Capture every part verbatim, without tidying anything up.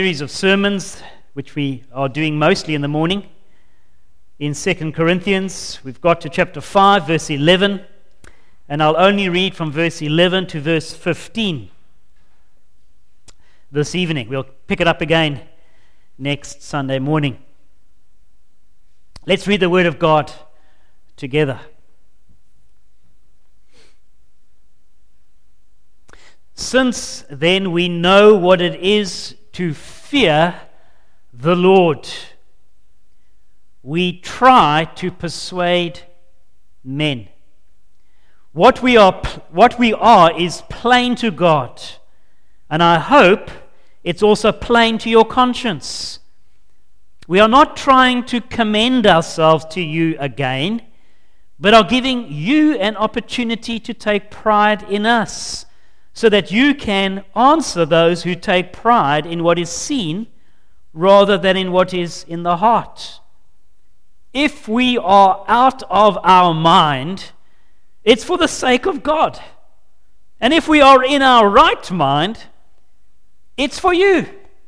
Series of sermons which we are doing mostly in the morning in Second Corinthians. We've got to chapter five, verse eleven, and I'll only read from verse eleven to verse fifteen this evening. We'll pick it up again next Sunday morning. Let's read the Word of God together. Since then we know what it is to fear the Lord, we try to persuade men. What we are, what we are is plain to God, and I hope it's also plain to your conscience. We are not trying to commend ourselves to you again, but are giving you an opportunity to take pride in us, so that you can answer those who take pride in what is seen rather than in what is in the heart. If we are out of our mind, it's for the sake of God. And if we are in our right mind, it's for you.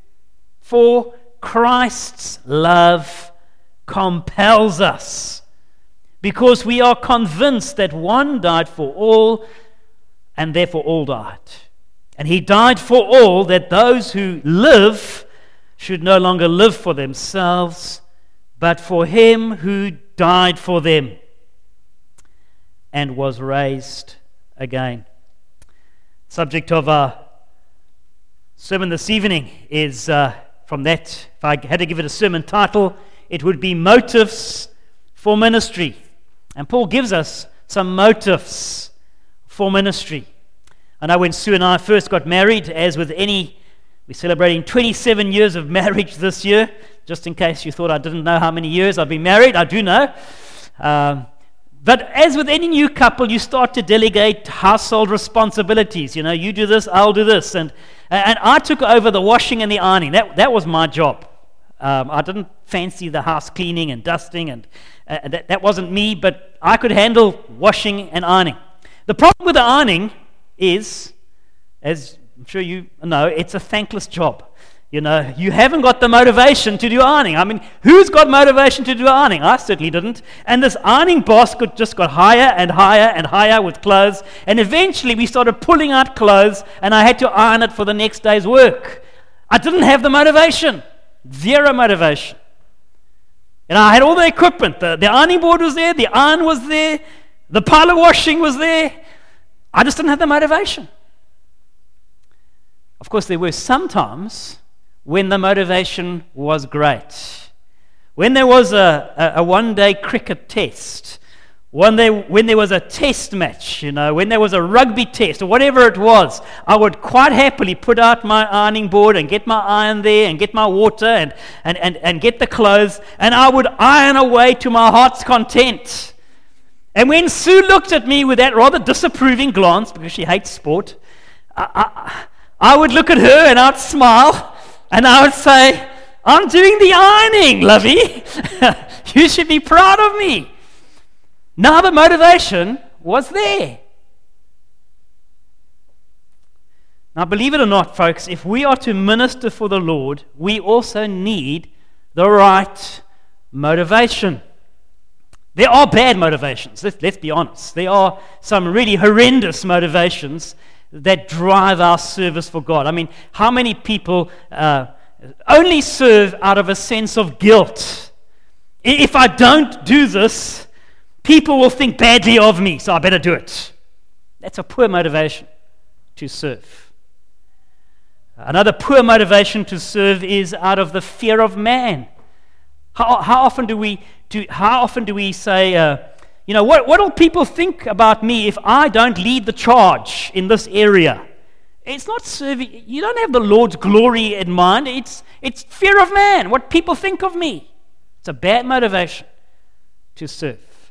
For Christ's love compels us, because we are convinced that one died for all, and therefore all died. And he died for all, that those who live should no longer live for themselves, but for him who died for them and was raised again. Subject of our sermon this evening is uh, from that, if I had to give it a sermon title, it would be Motives for Ministry. And Paul gives us some motives for ministry. I know when Sue and I first got married, as with any, we're celebrating twenty-seven years of marriage this year. Just in case you thought I didn't know how many years I've been married, I do know. Um, but as with any new couple, you start to delegate household responsibilities. You know, you do this, I'll do this. And and I took over the washing and the ironing. That, that was my job. Um, I didn't fancy the house cleaning and dusting, and uh, that, that wasn't me, but I could handle washing and ironing. The problem with the ironing is, as I'm sure you know, it's a thankless job. You know, you haven't got the motivation to do ironing. I mean, who's got motivation to do ironing? I certainly didn't. And this ironing basket just got higher and higher and higher with clothes, and eventually we started pulling out clothes, and I had to iron it for the next day's work. I didn't have the motivation. Zero motivation. And I had all the equipment. The, the ironing board was there, the iron was there, the pile of washing was there. I just didn't have the motivation. Of course, there were some times when the motivation was great. When there was a, a, a one-day cricket test, one day when there was a test match, you know, when there was a rugby test or whatever it was, I would quite happily put out my ironing board and get my iron there and get my water and, and, and, and get the clothes, and I would iron away to my heart's content. And when Sue looked at me with that rather disapproving glance, because she hates sport, I, I, I would look at her and I'd smile and I would say, I'm doing the ironing, lovey. You should be proud of me. Now the motivation was there. Now, believe it or not, folks, if we are to minister for the Lord, we also need the right motivation. There are bad motivations, let's, let's be honest. There are some really horrendous motivations that drive our service for God. I mean, how many people uh, only serve out of a sense of guilt? If I don't do this, people will think badly of me, so I better do it. That's a poor motivation to serve. Another poor motivation to serve is out of the fear of man. How, how often do we do? How often do we say, uh, you know, what what will people think about me if I don't lead the charge in this area? It's not serving. You don't have the Lord's glory in mind. It's it's fear of man. What people think of me. It's a bad motivation to serve.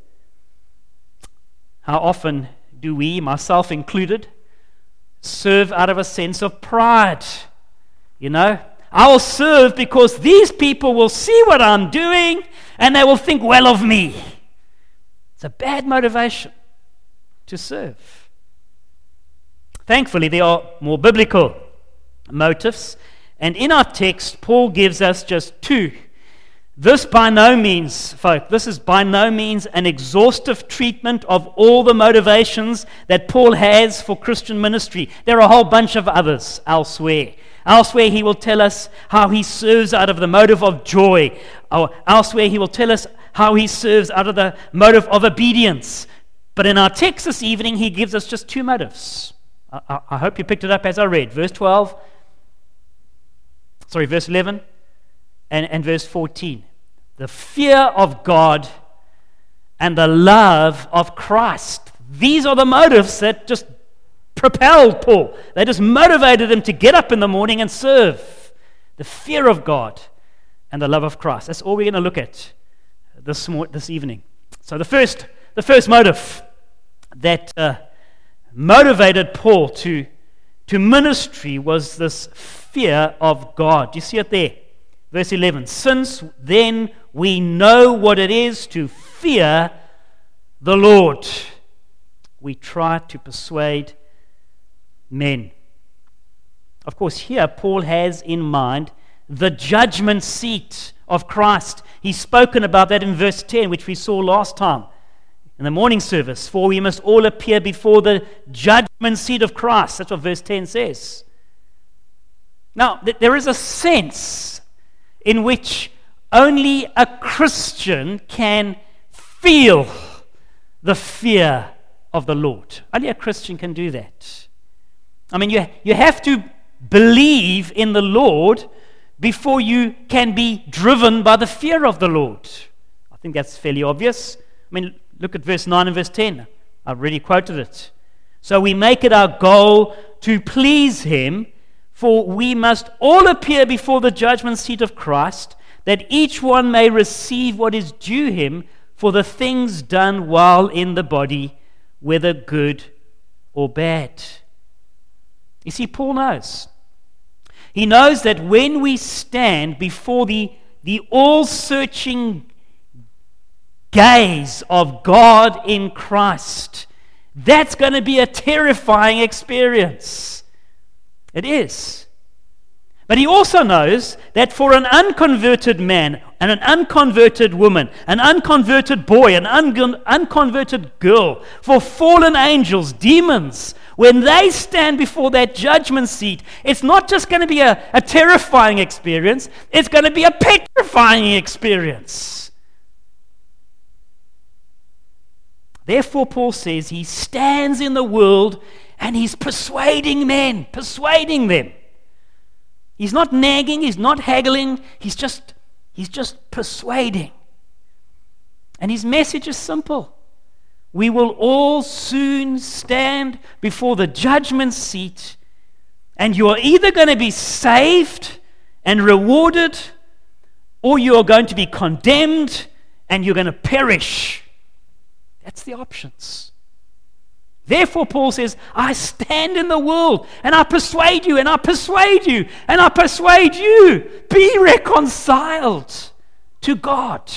How often do we, myself included, serve out of a sense of pride? You know, I will serve because these people will see what I'm doing and they will think well of me. It's a bad motivation to serve. Thankfully, there are more biblical motives, And in our text, Paul gives us just two. This by no means, folk, this is by no means an exhaustive treatment of all the motivations that Paul has for Christian ministry. There are a whole bunch of others elsewhere. Elsewhere he will tell us how he serves out of the motive of joy. Or elsewhere he will tell us how he serves out of the motive of obedience. But in our text this evening, he gives us just two motives. I, I, I hope you picked it up as I read. Verse twelve, sorry, verse eleven and, and verse fourteen. The fear of God and the love of Christ. These are the motives that just propelled Paul. They just motivated him to get up in the morning and serve. The fear of God and the love of Christ. That's all we're going to look at this this evening. So the first, the first motive that uh, motivated Paul to to ministry was this fear of God. Do you see it there? Verse eleven. Since then we know what it is to fear the Lord, we try to persuade men. Of course, here Paul has in mind the judgment seat of Christ. He's spoken about that in verse ten, which we saw last time in the morning service. For we must all appear before the judgment seat of Christ. That's what verse ten says. Now, th- there is a sense in which only a Christian can feel the fear of the Lord. Only a Christian can do that. I mean, you, you have to believe in the Lord before you can be driven by the fear of the Lord. I think that's fairly obvious. I mean, look at verse nine and verse ten. I've already quoted it. So we make it our goal to please Him, for we must all appear before the judgment seat of Christ, that each one may receive what is due him for the things done while in the body, whether good or bad. You see, Paul knows. He knows that when we stand before the, the all-searching gaze of God in Christ, that's going to be a terrifying experience. It is. But he also knows that for an unconverted man and an unconverted woman, an unconverted boy, an un- unconverted girl, for fallen angels, demons, when they stand before that judgment seat, it's not just going to be a, a terrifying experience, it's going to be a petrifying experience. Therefore, Paul says he stands in the world and he's persuading men, persuading them. He's not nagging, he's not haggling, he's just, he's just persuading. And his message is simple. We will all soon stand before the judgment seat, and you are either going to be saved and rewarded, or you are going to be condemned and you're going to perish. That's the options. Therefore, Paul says, I stand in the world and I persuade you and I persuade you and I persuade you. Be reconciled to God.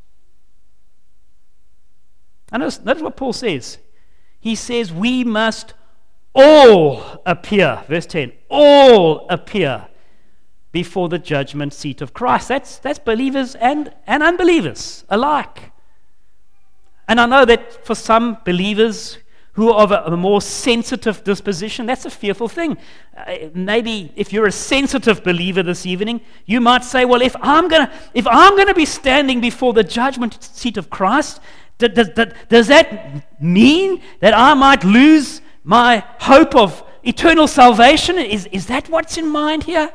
And notice, notice what Paul says. He says we must all appear, verse ten, all appear before the judgment seat of Christ. That's, that's believers and, and unbelievers alike. And I know that for some believers who are of a, a more sensitive disposition, that's a fearful thing. Uh, maybe if you're a sensitive believer this evening, you might say, well, if I'm gonna if I'm gonna be standing before the judgment seat of Christ, d- d- d- does that mean that I might lose my hope of eternal salvation? Is, is that what's in mind here?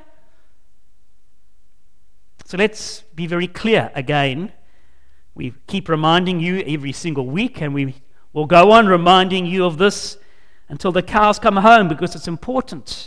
So let's be very clear again. We keep reminding you every single week, and we We'll go on reminding you of this until the cows come home, because it's important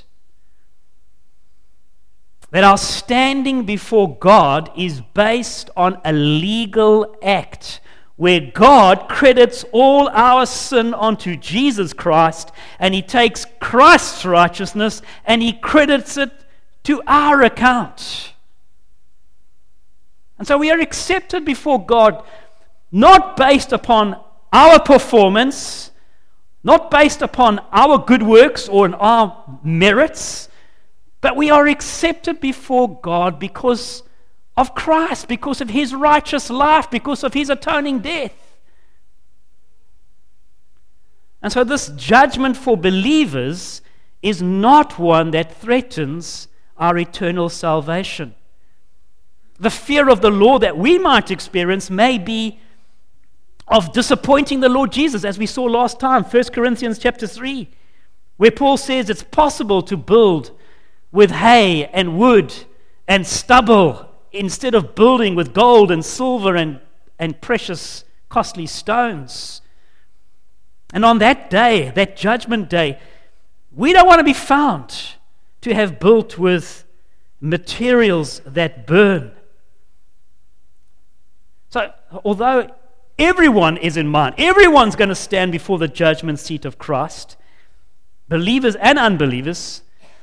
that our standing before God is based on a legal act where God credits all our sin onto Jesus Christ, and He takes Christ's righteousness and He credits it to our account. And so we are accepted before God not based upon our performance, not based upon our good works or our merits, But we are accepted before God because of Christ, because of his righteous life, because of his atoning death. And so this judgment for believers is not one that threatens our eternal salvation. The fear of the law that we might experience may be of disappointing the Lord Jesus, as we saw last time, First Corinthians chapter three, where Paul says it's possible to build with hay and wood and stubble instead of building with gold and silver and, and precious costly stones. And on that day, that judgment day, we don't want to be found to have built with materials that burn. So, although everyone is in mind, everyone's going to stand before the judgment seat of Christ, believers and unbelievers,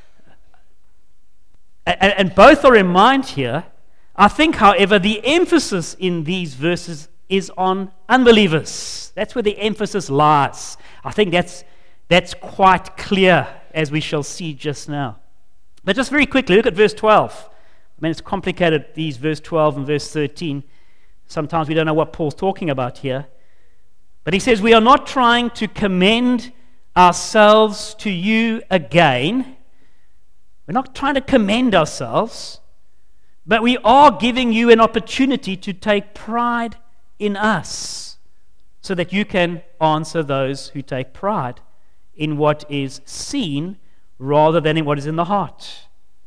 and, and both are in mind here. I think, however, the emphasis in these verses is on unbelievers. That's where the emphasis lies. I think that's that's quite clear, as we shall see just now. But just very quickly, look at verse twelve. I mean, it's complicated, these verse twelve and verse thirteen. Sometimes we don't know what Paul's talking about here. But he says, we are not trying to commend ourselves to you again. We're not trying to commend ourselves, but we are giving you an opportunity to take pride in us, so that you can answer those who take pride in what is seen rather than in what is in the heart.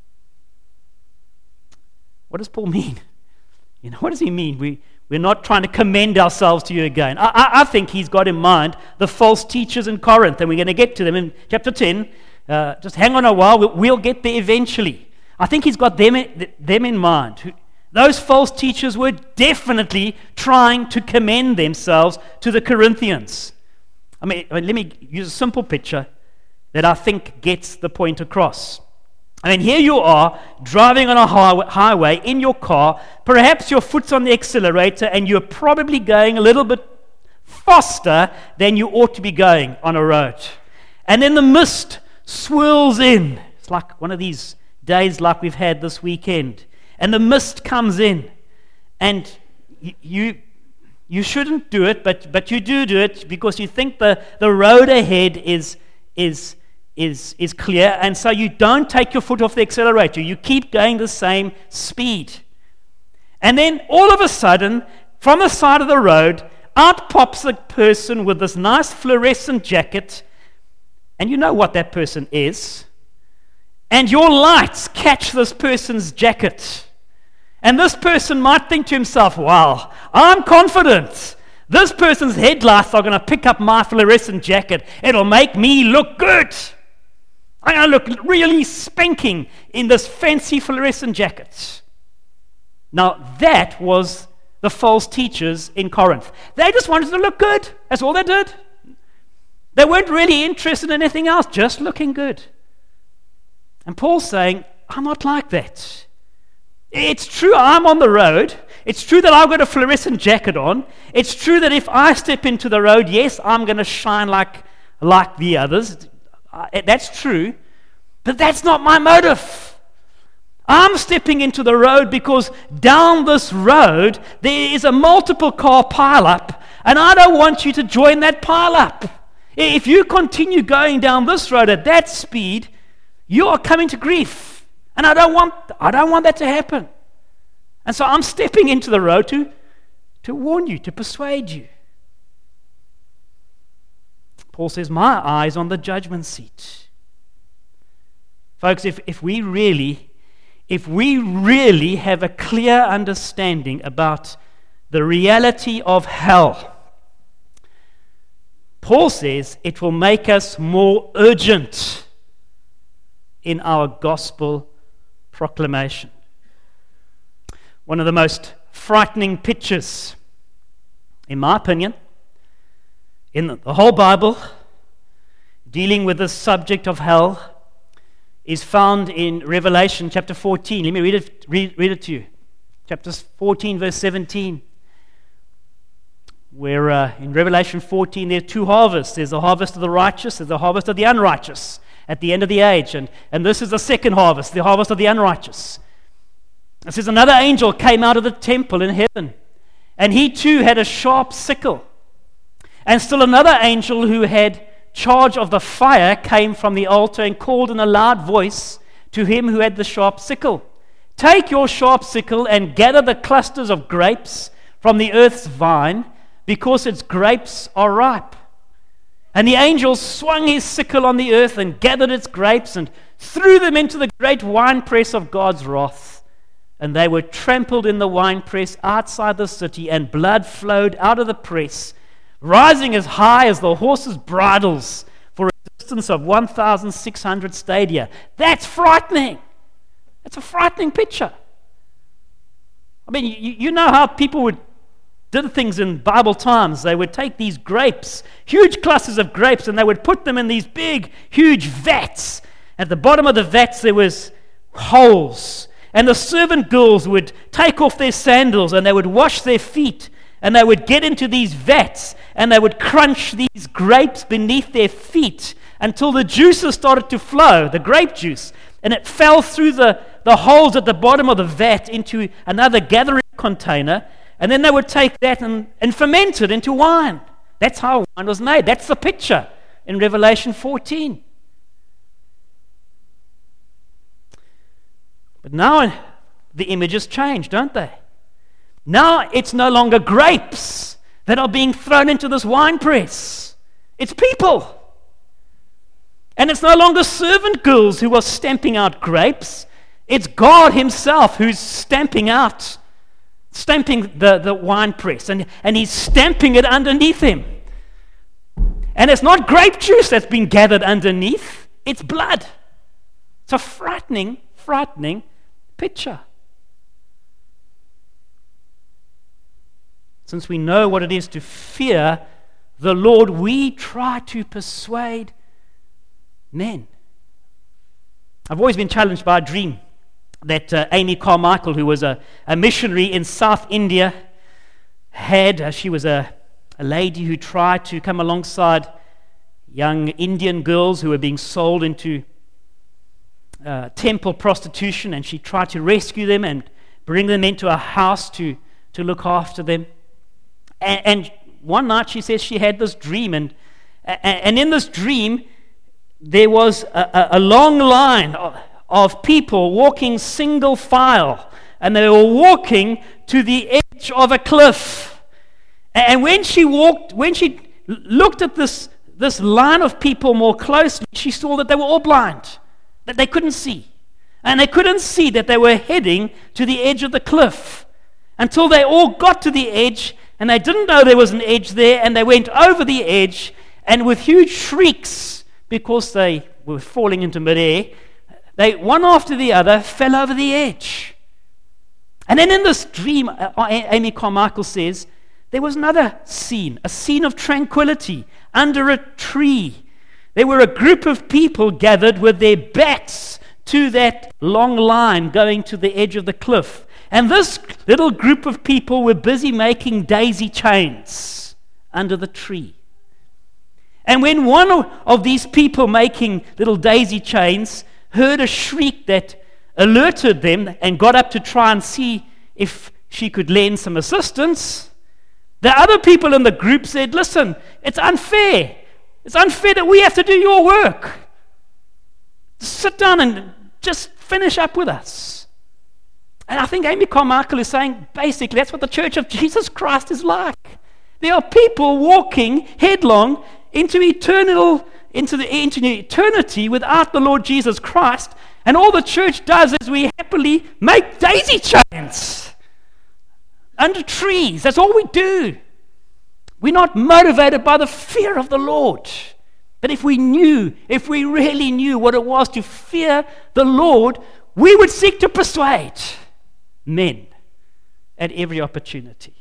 What does Paul mean? You know, what does he mean? We, we're not trying to commend ourselves to you again. I, I, I think he's got in mind the false teachers in Corinth, and we're going to get to them in chapter ten. Uh, just hang on a while, we'll, we'll get there eventually. I think he's got them in, them in mind. Who, Those false teachers were definitely trying to commend themselves to the Corinthians. I mean, I mean, let me use a simple picture that I think gets the point across. I mean, here you are, driving on a highway, highway in your car. Perhaps your foot's on the accelerator and you're probably going a little bit faster than you ought to be going on a road. And then the mist swirls in. It's like one of these days like we've had this weekend. And the mist comes in, and you you shouldn't do it, but but you do do it because you think the, the road ahead is is is is clear, and so you don't take your foot off the accelerator. You keep going the same speed, and then all of a sudden, from the side of the road, out pops a person with this nice fluorescent jacket, and you know what that person is. And your lights catch this person's jacket. And this person might think to himself, wow, I'm confident. This person's headlights are going to pick up my fluorescent jacket. It'll make me look good. I'm going to look really spanking in this fancy fluorescent jacket. Now, that was the false teachers in Corinth. They just wanted to look good. That's all they did. They weren't really interested in anything else, just looking good. And Paul's saying, I'm not like that. It's true I'm on the road. It's true that I've got a fluorescent jacket on. It's true that if I step into the road, yes, I'm going to shine like, like the others. That's true. But that's not my motive. I'm stepping into the road because down this road, there is a multiple car pileup, and I don't want you to join that pileup. If you continue going down this road at that speed, you are coming to grief, and I don't want I don't want that to happen. And so I'm stepping into the road to, to warn you, to persuade you. Paul says, my eye's on the judgment seat. Folks, if, if we really, if we really have a clear understanding about the reality of hell, Paul says it will make us more urgent in our gospel proclamation. One of the most frightening pictures, in my opinion, in the whole Bible, dealing with the subject of hell, is found in Revelation chapter fourteen. Let me read it, read, read it to you. Chapter fourteen, verse seventeen. Where uh, in Revelation fourteen there are two harvests. There's the harvest of the righteous, there's the harvest of the unrighteous. at the end of the age. And, and this is the second harvest, the harvest of the unrighteous. It says another angel came out of the temple in heaven, and he too had a sharp sickle. And still another angel who had charge of the fire came from the altar and called in a loud voice to him who had the sharp sickle, "Take your sharp sickle and gather the clusters of grapes from the earth's vine, because its grapes are ripe." And the angel swung his sickle on the earth and gathered its grapes and threw them into the great winepress of God's wrath. And they were trampled in the winepress outside the city, and blood flowed out of the press, rising as high as the horses' bridles for a distance of one thousand six hundred stadia. That's frightening. That's a frightening picture. I mean, you, you know how people would did things in Bible times. They would take these grapes, huge clusters of grapes, and they would put them in these big, huge vats. At the bottom of the vats there was holes, and the servant girls would take off their sandals and they would wash their feet, and they would get into these vats and they would crunch these grapes beneath their feet until the juices started to flow, the grape juice, and it fell through the, the holes at the bottom of the vat into another gathering container. And then they would take that and, and ferment it into wine. That's how wine was made. That's the picture in Revelation fourteen. But now the images change, don't they? Now it's no longer grapes that are being thrown into this wine press. It's people. And it's no longer servant girls who are stamping out grapes. It's God himself who's stamping out stamping the, the wine press, and, and he's stamping it underneath him. And it's not grape juice that's been gathered underneath, it's blood. It's a frightening, frightening picture. Since we know what it is to fear the Lord, we try to persuade men. I've always been challenged by a dream that uh, Amy Carmichael, who was a, a missionary in South India, had. Uh, she was a, a lady who tried to come alongside young Indian girls who were being sold into uh, temple prostitution, and she tried to rescue them and bring them into a house to, to look after them. And, and one night she says she had this dream, and, and in this dream there was a, a, a long line of, of people walking single file, and they were walking to the edge of a cliff. And when she walked, when she looked at this, this line of people more closely, she saw that they were all blind, that they couldn't see. And they couldn't see that they were heading to the edge of the cliff until they all got to the edge, and they didn't know there was an edge there, and they went over the edge, and with huge shrieks, because they were falling into midair, they, one after the other, fell over the edge. And then in this dream, uh, Amy Carmichael says, there was another scene, a scene of tranquility under a tree. There were a group of people gathered with their backs to that long line going to the edge of the cliff. And this little group of people were busy making daisy chains under the tree. And when one of these people making little daisy chains heard a shriek that alerted them and got up to try and see if she could lend some assistance, the other people in the group said, listen, it's unfair. It's unfair that we have to do your work. Sit down and just finish up with us. And I think Amy Carmichael is saying, basically, that's what the Church of Jesus Christ is like. There are people walking headlong into eternal into the into eternity without the Lord Jesus Christ, and all the church does is we happily make daisy chains under trees. That's all we do. We're not motivated by the fear of the Lord. But if we knew, if we really knew what it was to fear the Lord, we would seek to persuade men at every opportunity.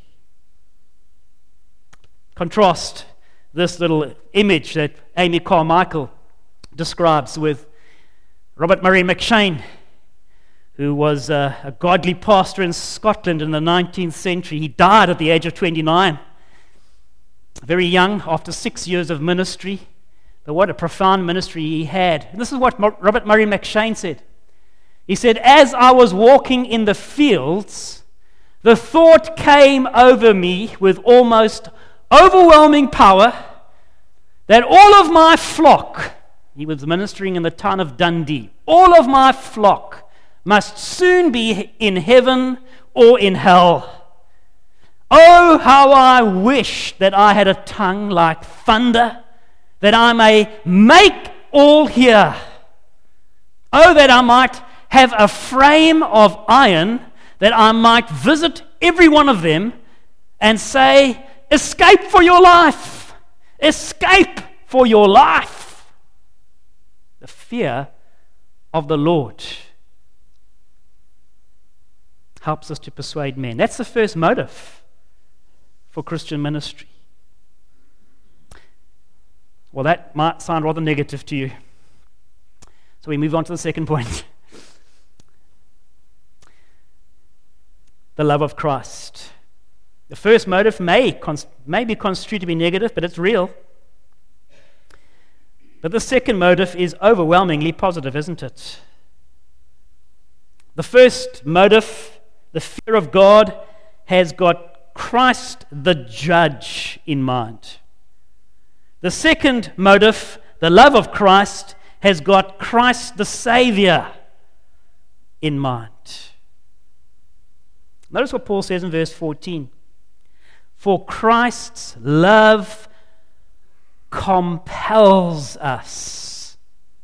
Contrast this little image that Amy Carmichael describes with Robert Murray McCheyne, who was a, a godly pastor in Scotland in the nineteenth century. He died at the age of twenty-nine, very young, after six years of ministry. But what a profound ministry he had. And this is what Robert Murray McShane said. He said, "As I was walking in the fields, the thought came over me with almost overwhelming power that all of my flock," he was ministering in the town of Dundee, "all of my flock must soon be in heaven or in hell. Oh, how I wish that I had a tongue like thunder, that I may make all hear. Oh, that I might have a frame of iron, that I might visit every one of them and say, 'Escape for your life! Escape for your life!'" The fear of the Lord helps us to persuade men. That's the first motive for Christian ministry. Well, that might sound rather negative to you. So we move on to the second point. The love of Christ. The first motive may, cons- may be construed to be negative, but it's real. But the second motive is overwhelmingly positive, isn't it? The first motive, the fear of God, has got Christ the judge in mind. The second motive, the love of Christ, has got Christ the Savior in mind. Notice what Paul says in verse fourteen. "For Christ's love compels us,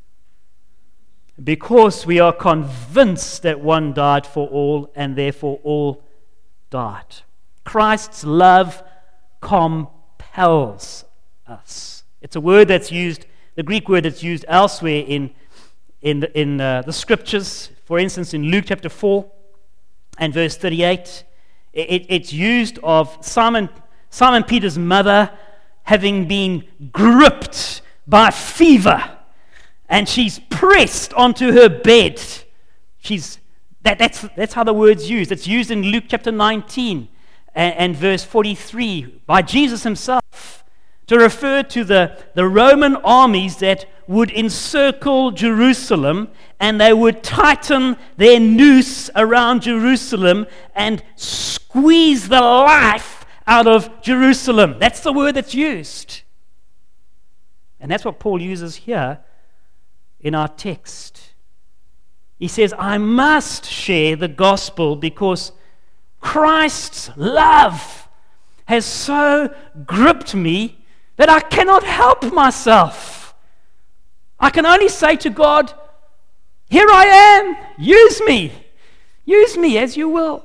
because we are convinced that one died for all, and therefore all died." Christ's love compels us. It's a word that's used, the Greek word that's used elsewhere in, in, the, in uh, the scriptures. For instance, in Luke chapter four and verse thirty-eight, it, it's used of Simon, Simon Peter's mother having been gripped by fever, and she's pressed onto her bed. She's that, that's, that's how the word's used. It's used in Luke chapter nineteen and, and verse forty-three by Jesus himself to refer to the, the Roman armies that would encircle Jerusalem, and they would tighten their noose around Jerusalem and squeeze the life out of Jerusalem. That's the word that's used. And that's what Paul uses here in our text. He says, I must share the gospel because Christ's love has so gripped me that I cannot help myself. I can only say to God, here I am, use me. Use me as you will.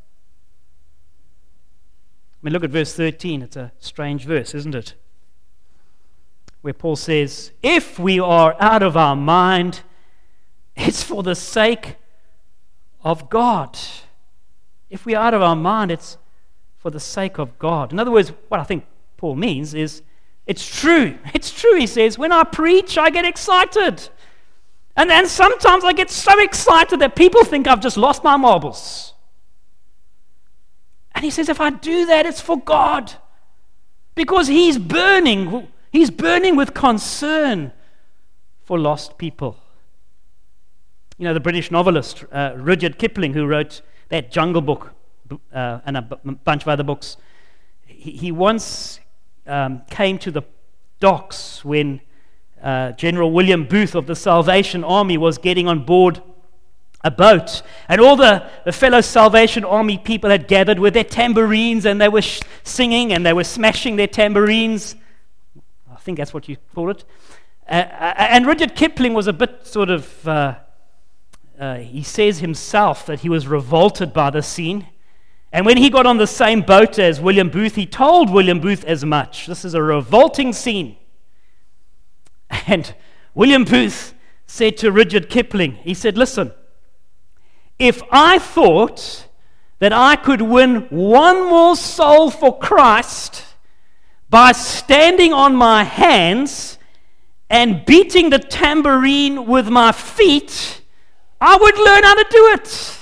I mean, look at verse thirteen. It's a strange verse, isn't it? Where Paul says, if we are out of our mind, it's for the sake of God. If we are out of our mind, it's for the sake of God. In other words, what I think Paul means is, it's true. It's true, he says. When I preach, I get excited. And then sometimes I get so excited that people think I've just lost my marbles. And he says, if I do that, it's for God. Because he's burning. He's burning with concern for lost people. You know, the British novelist uh, Rudyard Kipling, who wrote that Jungle Book uh, and a b- bunch of other books, he, he once um, came to the docks when uh, General William Booth of the Salvation Army was getting on board a boat, and all the, the fellow Salvation Army people had gathered with their tambourines, and they were sh- singing and they were smashing their tambourines. I think that's what you call it. Uh, and Rudyard Kipling was a bit sort of, uh, uh, he says himself that he was revolted by the scene. And when he got on the same boat as William Booth, he told William Booth as much. This is a revolting scene. And William Booth said to Rudyard Kipling, he said, listen, if I thought that I could win one more soul for Christ by standing on my hands and beating the tambourine with my feet, I would learn how to do it.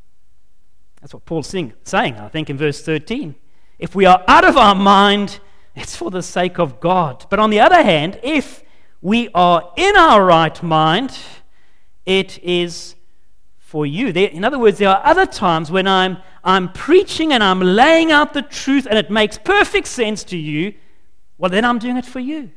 That's what Paul's saying, I think, in verse thirteen. If we are out of our mind, it's for the sake of God. But on the other hand, if we are in our right mind, it is for you. There, in other words, there are other times when I'm, I'm preaching and I'm laying out the truth and it makes perfect sense to you. Well, then I'm doing it for you.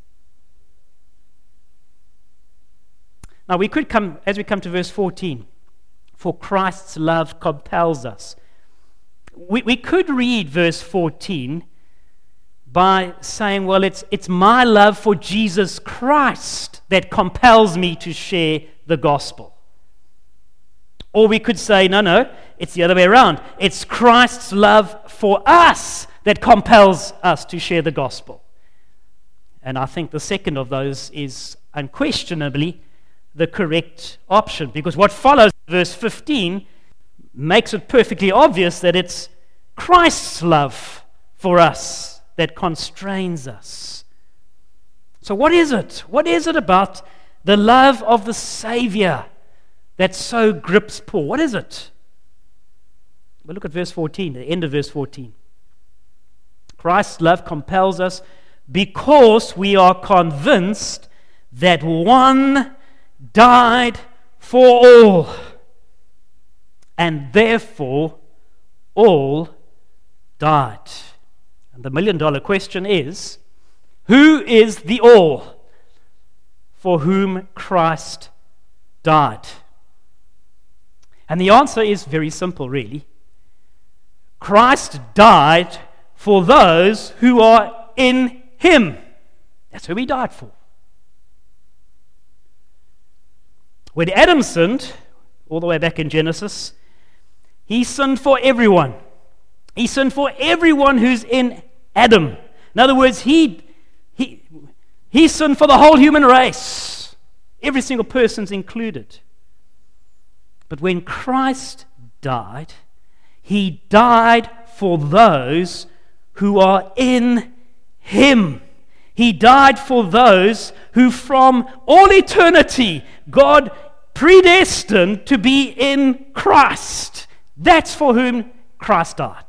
Now, we could come, as we come to verse fourteen, for Christ's love compels us. We, we could read verse fourteen by saying, well, it's, it's my love for Jesus Christ that compels me to share the gospel. Or we could say, no, no, it's the other way around. It's Christ's love for us that compels us to share the gospel. And I think the second of those is unquestionably the correct option, because what follows verse fifteen makes it perfectly obvious that it's Christ's love for us that constrains us. So what is it? What is it about the love of the Savior that so grips Paul? What is it? Well, look at verse fourteen, the end of verse fourteen. Christ's love compels us because we are convinced that one died for all, and therefore all died. And the million dollar question is, who is the all for whom Christ died? And the answer is very simple, really. Christ died for those who are in Him. That's who He died for. When Adam sinned, all the way back in Genesis, he sinned for everyone. He sinned for everyone who's in Adam. In other words, he, he, he sinned for the whole human race. Every single person's included. But when Christ died, He died for those who are in Him. He died for those who from all eternity God predestined to be in Christ. That's for whom Christ died.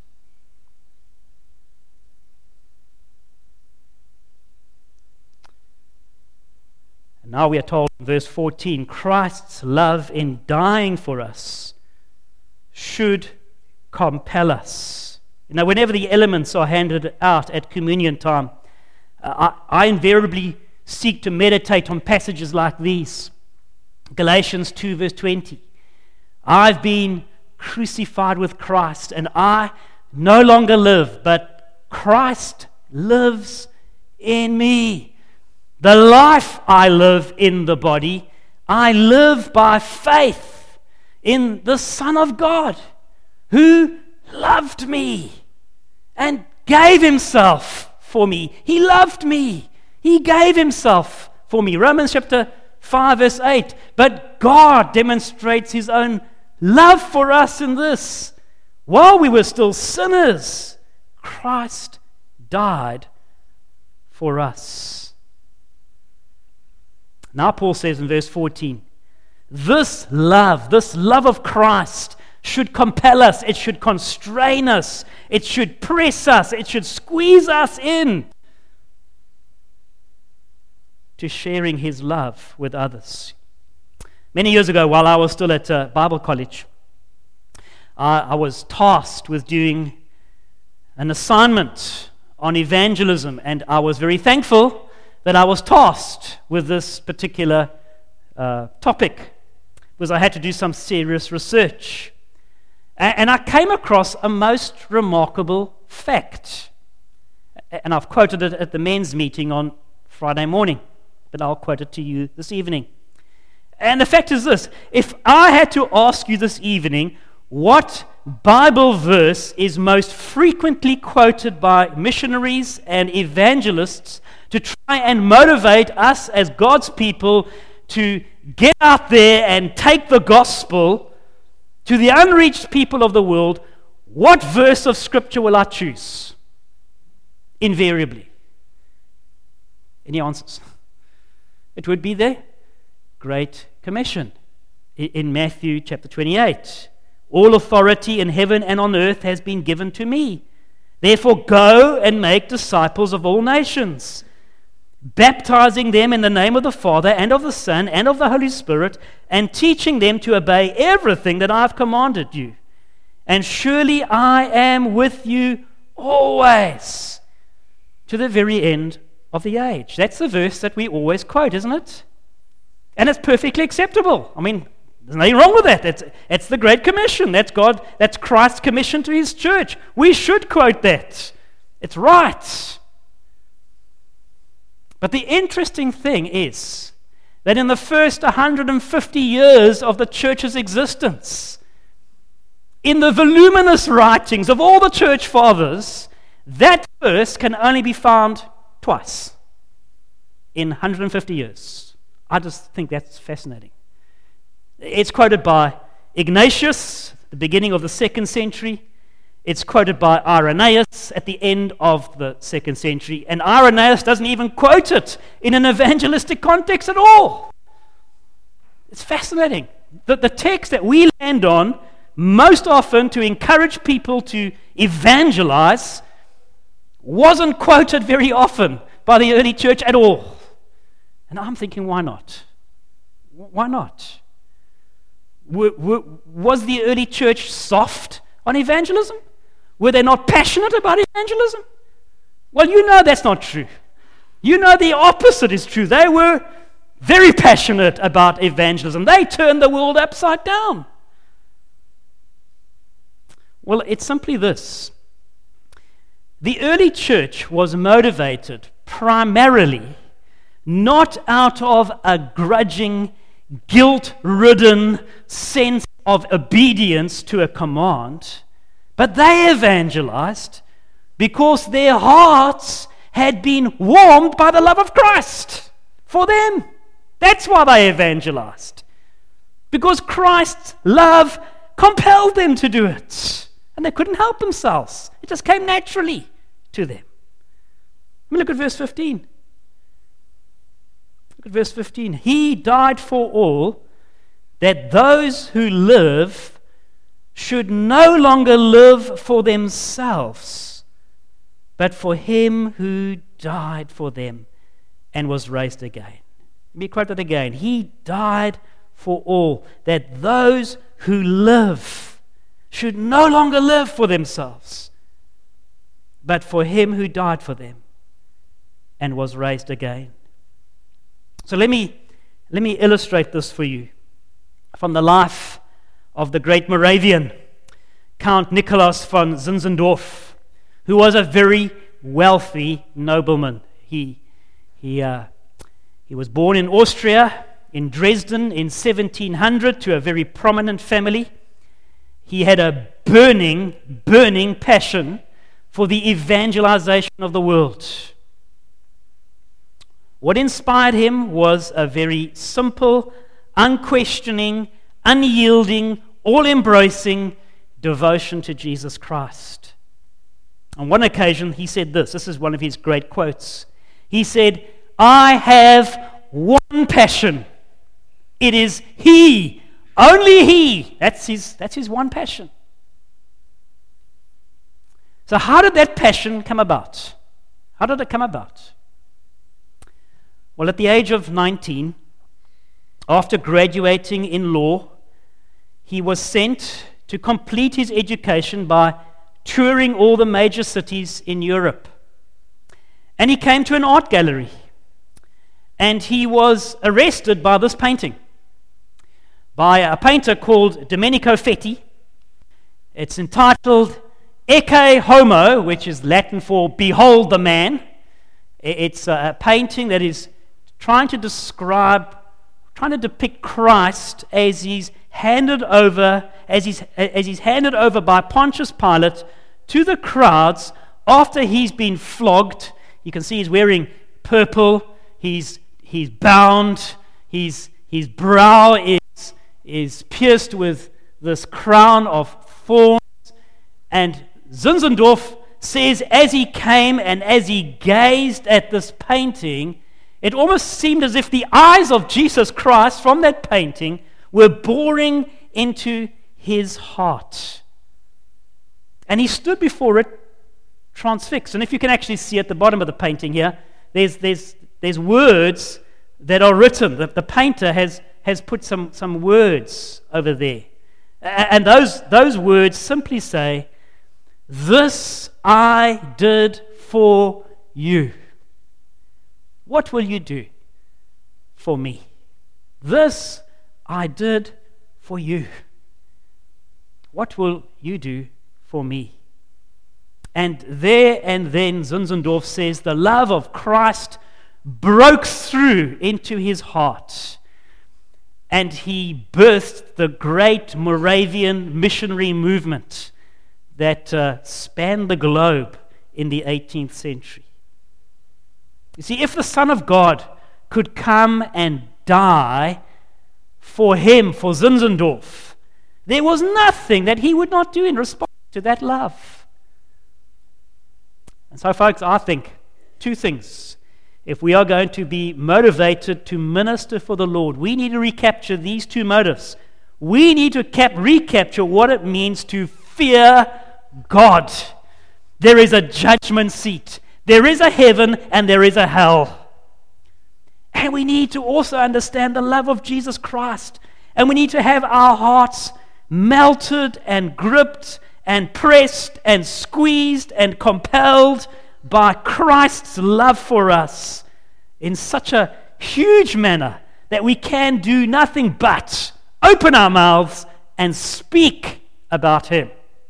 And now we are told in verse fourteen, Christ's love in dying for us should compel us. Now, whenever the elements are handed out at communion time, uh, I, I invariably seek to meditate on passages like these. Galatians two verse twenty. I've been crucified with Christ, and I no longer live, but Christ lives in me. The life I live in the body, I live by faith in the Son of God, who loved me and gave Himself for me. He loved me. He gave Himself for me. Romans chapter five verse eight. But God demonstrates His own love for us in this: while we were still sinners, Christ died for us. Now Paul says in verse fourteen, this love, this love of Christ should compel us, it should constrain us, it should press us, it should squeeze us in to sharing His love with others. Many years ago, while I was still at uh, Bible college, I, I was tasked with doing an assignment on evangelism, and I was very thankful that I was tasked with this particular uh, topic, because I had to do some serious research. A- and I came across a most remarkable fact, and I've quoted it at the men's meeting on Friday morning, but I'll quote it to you this evening. And the fact is this: if I had to ask you this evening, what Bible verse is most frequently quoted by missionaries and evangelists to try and motivate us as God's people to get out there and take the gospel to the unreached people of the world, what verse of Scripture will I choose? Invariably. Any answers? It would be the Great Commission in Matthew chapter twenty-eight. All authority in heaven and on earth has been given to me. Therefore go and make disciples of all nations, baptizing them in the name of the Father and of the Son and of the Holy Spirit, and teaching them to obey everything that I have commanded you. And surely I am with you always, to the very end of the age. That's the verse that we always quote, isn't it? And it's perfectly acceptable. I mean, there's nothing wrong with that. It's, it's the Great Commission. That's God, that's Christ's commission to his church. We should quote that. It's right. But the interesting thing is that in the first one hundred fifty years of the church's existence, in the voluminous writings of all the church fathers, that verse can only be found twice in one hundred fifty years. I just think that's fascinating. It's quoted by Ignatius, the beginning of the second century. It's quoted by Irenaeus at the end of the second century. And Irenaeus doesn't even quote it in an evangelistic context at all. It's fascinating. The, the text that we land on most often to encourage people to evangelize wasn't quoted very often by the early church at all. And I'm thinking, why not? Why not? Was the early church soft on evangelism? Were they not passionate about evangelism? Well, you know that's not true. You know the opposite is true. They were very passionate about evangelism. They turned the world upside down. Well, it's simply this. The early church was motivated primarily not out of a grudging, guilt-ridden sense of obedience to a command, but they evangelized because their hearts had been warmed by the love of Christ for them. That's why they evangelized. Because Christ's love compelled them to do it. And they couldn't help themselves. It just came naturally to them. Let me look at verse fifteen. Look at verse fifteen. He died for all, that those who live should no longer live for themselves, but for him who died for them and was raised again. Let me quote that again. He died for all, that those who live should no longer live for themselves, but for him who died for them and was raised again. So let me let me illustrate this for you from the life of the great Moravian, Count Nicolaus von Zinzendorf, who was a very wealthy nobleman. He he uh, he was born in Austria, in Dresden, in seventeen hundred, to a very prominent family. He had a burning, burning passion for the evangelization of the world. What inspired him was a very simple, unquestioning, unyielding, all-embracing devotion to Jesus Christ. On one occasion, he said this. This is one of his great quotes. He said, "I have one passion. It is He, only He." That's his, that's his one passion. So how did that passion come about? How did it come about? Well, at the age of nineteen, after graduating in law, he was sent to complete his education by touring all the major cities in Europe. And he came to an art gallery, and he was arrested by this painting by a painter called Domenico Fetti. It's entitled Ecce Homo, which is Latin for "Behold the Man." It's a painting that is trying to describe, trying to depict Christ as he's handed over, as he's as he's handed over by Pontius Pilate to the crowds after he's been flogged. You can see he's wearing purple. He's he's bound. He's his brow is is pierced with this crown of thorns. And Zinzendorf says, as he came and as he gazed at this painting, it almost seemed as if the eyes of Jesus Christ from that painting were boring into his heart. And he stood before it transfixed. And if you can actually see at the bottom of the painting here, there's there's there's words that are written. The, the painter has has put some, some words over there. And those those words simply say, "This I did for you. What will you do for me? This I did for you. What will you do for me?" And there and then, Zinzendorf says, the love of Christ broke through into his heart, and he birthed the great Moravian missionary movement that uh, spanned the globe in the eighteenth century. You see, if the Son of God could come and die for him, for Zinzendorf, there was nothing that he would not do in response to that love. And so, folks, I think two things. If we are going to be motivated to minister for the Lord, we need to recapture these two motives. We need to cap- recapture what it means to fear God. There is a judgment seat. There is a heaven and there is a hell. And we need to also understand the love of Jesus Christ. And we need to have our hearts melted and gripped and pressed and squeezed and compelled by Christ's love for us in such a huge manner that we can do nothing but open our mouths and speak about him.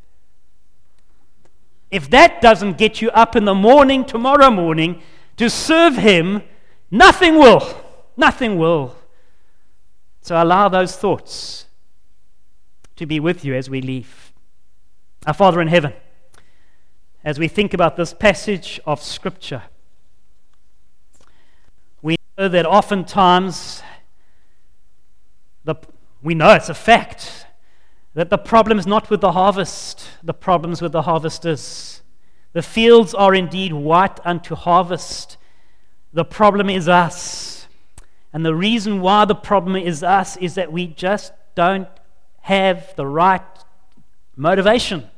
If that doesn't get you up in the morning, tomorrow morning, to serve him, nothing will. Nothing will. So allow those thoughts to be with you as we leave. Our Father in heaven, as we think about this passage of Scripture, we know that oftentimes, the, we know it's a fact, that the problem is not with the harvest, the problem is with the harvesters. The fields are indeed white unto harvest. The problem is us. And the reason why the problem is us is that we just don't have the right motivation.